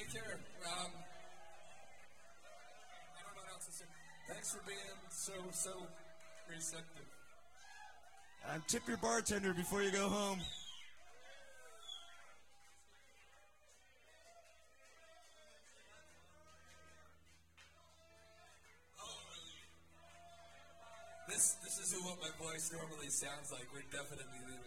take care. I don't know what else to say. Thanks for being so receptive. Tip your bartender before you go home. This is what my voice normally sounds like. We're definitely leaving.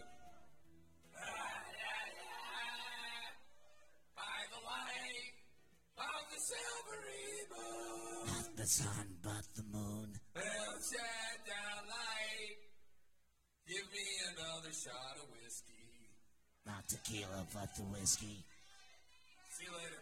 By the light of the silvery moon. Not the sun, but the moon. Well, shed down light. Give me another shot of whiskey. Not tequila, but the whiskey. See you later.